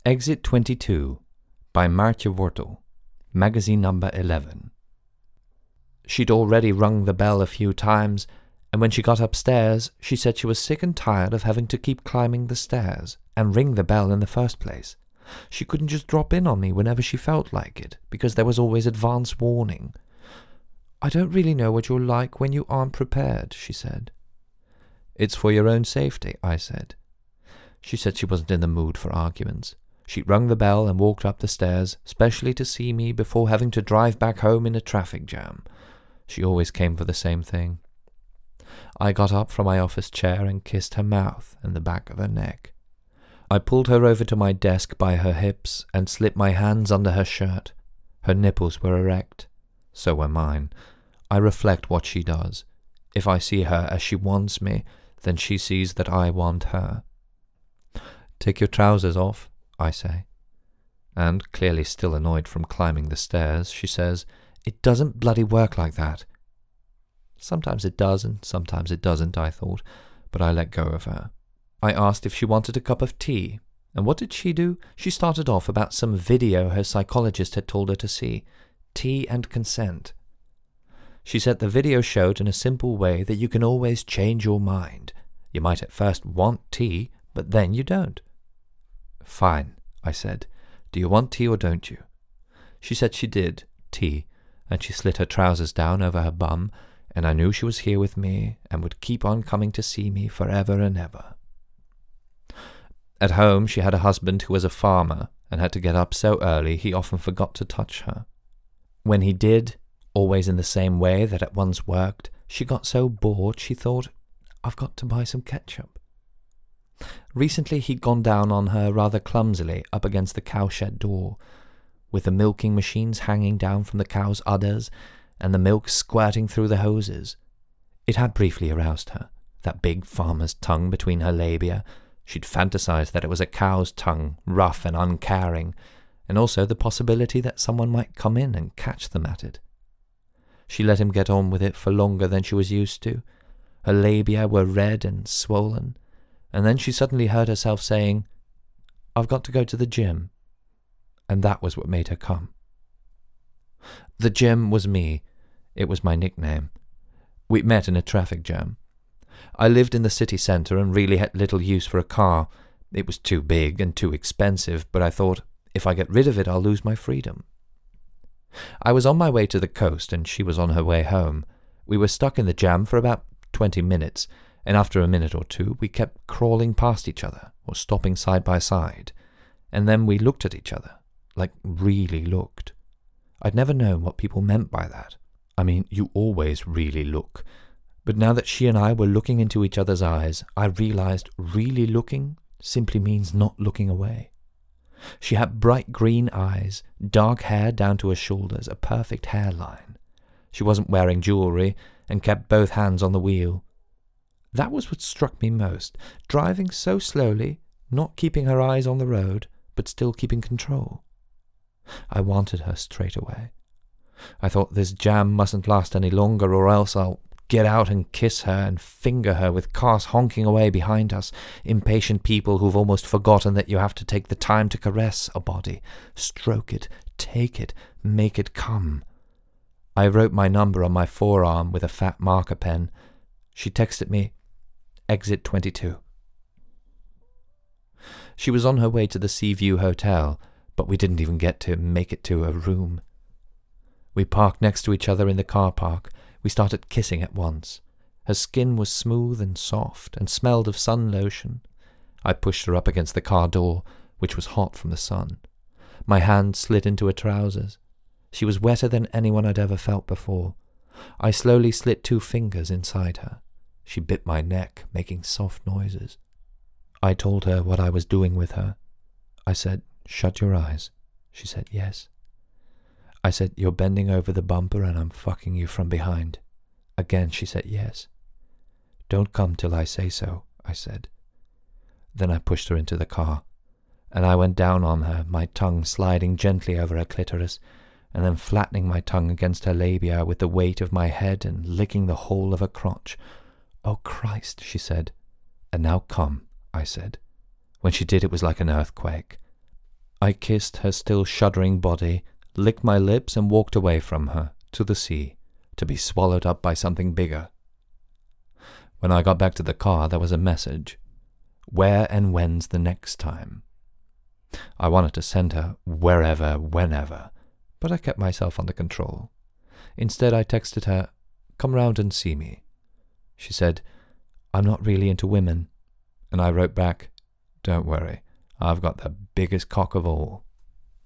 Exit 22 by Maartje Wortel, magazine number 11. She'd already rung the bell a few times, and when she got upstairs, she said she was sick and tired of having to keep climbing the stairs and ring the bell in the first place. She couldn't just drop in on me whenever she felt like it, because there was always advance warning. "I don't really know what you're like when you aren't prepared," she said. "It's for your own safety," I said. She said she wasn't in the mood for arguments. She rung the bell and walked up the stairs, specially to see me before having to drive back home in a traffic jam. She always came for the same thing. I got up from my office chair and kissed her mouth and the back of her neck. I pulled her over to my desk by her hips and slipped my hands under her shirt. Her nipples were erect. So were mine. I reflect what she does. If I see her as she wants me, then she sees that I want her. "Take your trousers off," I say. And, clearly still annoyed from climbing the stairs, she says, "It doesn't bloody work like that." Sometimes it does and sometimes it doesn't, I thought, but I let go of her. I asked if she wanted a cup of tea, and what did she do? She started off about some video her psychologist had told her to see. Tea and consent. She said the video showed in a simple way that you can always change your mind. You might at first want tea, but then you don't. "Fine," I said. "Do you want tea or don't you?" She said she did, tea, and she slid her trousers down over her bum, and I knew she was here with me and would keep on coming to see me forever and ever. At home she had a husband who was a farmer and had to get up so early he often forgot to touch her. When he did, always in the same way that it once worked, she got so bored she thought, "I've got to buy some ketchup." Recently he'd gone down on her rather clumsily up against the cowshed door, with the milking machines hanging down from the cow's udders and the milk squirting through the hoses. It had briefly aroused her, that big farmer's tongue between her labia. She'd fantasized that it was a cow's tongue, rough and uncaring, and also the possibility that someone might come in and catch them at it. She let him get on with it for longer than she was used to. Her labia were red and swollen, and then she suddenly heard herself saying, "I've got to go to the gym." And that was what made her come. The gym was me. It was my nickname. We met in a traffic jam. I lived in the city centre and really had little use for a car. It was too big and too expensive, but I thought, if I get rid of it, I'll lose my freedom. I was on my way to the coast and she was on her way home. We were stuck in the jam for about 20 minutes, and after a minute or two we kept crawling past each other or stopping side by side, and then we looked at each other, like really looked. I'd never known what people meant by that. I mean, you always really look. But now that she and I were looking into each other's eyes, I realized really looking simply means not looking away. She had bright green eyes, dark hair down to her shoulders, a perfect hairline. She wasn't wearing jewellery and kept both hands on the wheel. That was what struck me most, driving so slowly, not keeping her eyes on the road, but still keeping control. I wanted her straight away. I thought this jam mustn't last any longer, or else I'll get out and kiss her and finger her with cars honking away behind us, impatient people who've almost forgotten that you have to take the time to caress a body, stroke it, take it, make it come. I wrote my number on my forearm with a fat marker pen. She texted me, "Exit 22. She was on her way to the Seaview Hotel, but we didn't even get to make it to her room. We parked next to each other in the car park. We started kissing at once. Her skin was smooth and soft and smelled of sun lotion. I pushed her up against the car door, which was hot from the sun. My hand slid into her trousers. She was wetter than anyone I'd ever felt before. I slowly slid 2 fingers inside her. She bit my neck, making soft noises. I told her what I was doing with her. I said, "Shut your eyes." She said, "Yes." I said, "You're bending over the bumper and I'm fucking you from behind." Again she said, "Yes." "Don't come till I say so," I said. Then I pushed her into the car, and I went down on her, my tongue sliding gently over her clitoris, and then flattening my tongue against her labia with the weight of my head and licking the whole of her crotch. "Oh, Christ," she said. "And now come," I said. When she did, it was like an earthquake. I kissed her still shuddering body, licked my lips, and walked away from her, to the sea, to be swallowed up by something bigger. When I got back to the car, there was a message. Where and when's the next time? I wanted to send her wherever, whenever, but I kept myself under control. Instead, I texted her, "Come round and see me." She said, "I'm not really into women." And I wrote back, "Don't worry, I've got the biggest cock of all."